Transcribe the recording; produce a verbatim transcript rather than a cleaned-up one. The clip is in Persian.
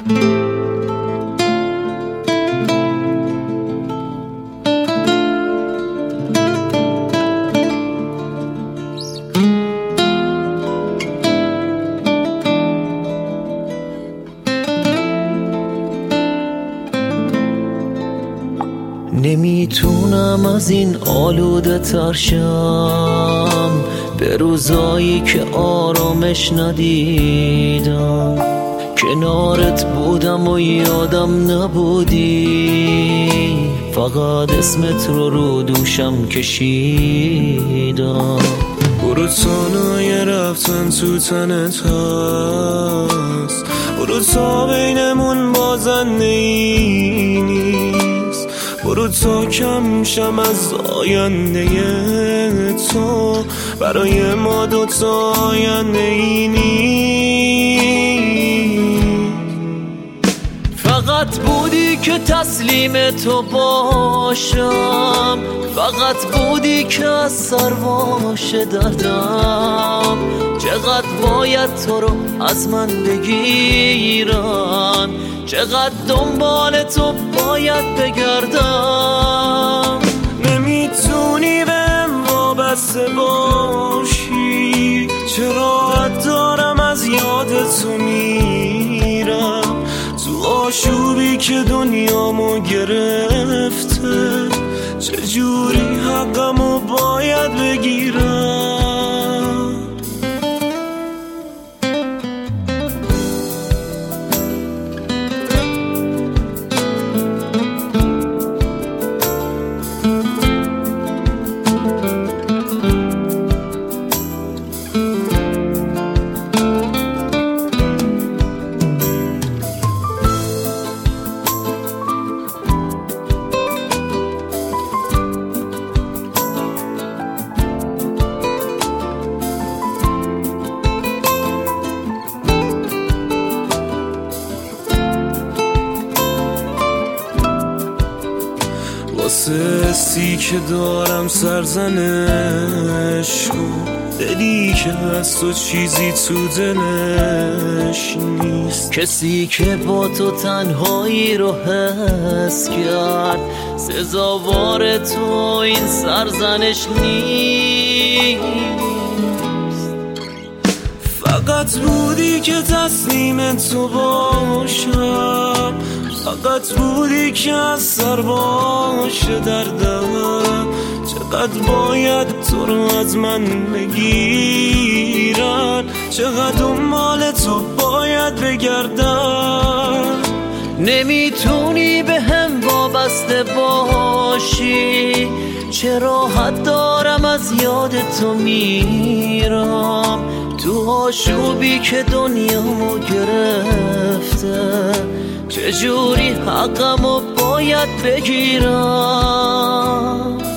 نمیتونم از این آلوده تر شم، به روزایی که آرامش ندیدم. کنارت بودم و یادم نبودی، فقط اسمت رو رو دوشم کشیدم. برو تانای رفتن تو تنت هست، برو تا بینمون بازنده ای نیست. برو تا کم شم از آینده تو، برای ما دوتا آینده ای نیست. فقط بودی که تسلیم تو باشم، فقط بودی که از سر باشه دردم. چقدر باید تو رو از من بگیرم، چقدر دنبال تو باید بگردم. نمیتونی بهم وابسته باشی، چرا حد دارم از یاد تو میرم. تو آشوبی که دنیامو گرفته، چجوری حقمو باید بگیرم. واسه سی که دارم سرزنش کن، دلی که از تو چیزی تو دلش نیست. کسی که با تو تنهایی رو حس کرد، سزاوار تو این سرزنش نیست. فقط بودی که تسلیم تو باشم، فقط بودی که از سر باشه دردم. چقدر باید تو رو از من بگیرن، چقدر دنبال تو باید بگردن. نمیتونی به هم وابسته باشی، چرا حد دارم از یاد تو میرم. تو آشوبی که دنیامو گرفته، چجوری حقمو باید بگیرم.